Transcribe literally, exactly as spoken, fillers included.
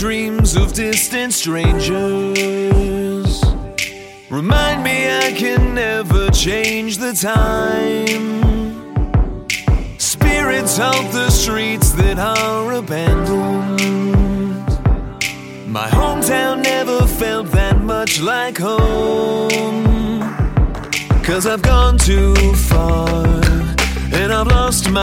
dreams of distant strangers remind me I can never change the time. Spirits haunt the streets that are abandoned. My hometown never felt that much like home, 'cause I've gone too far and I've lost my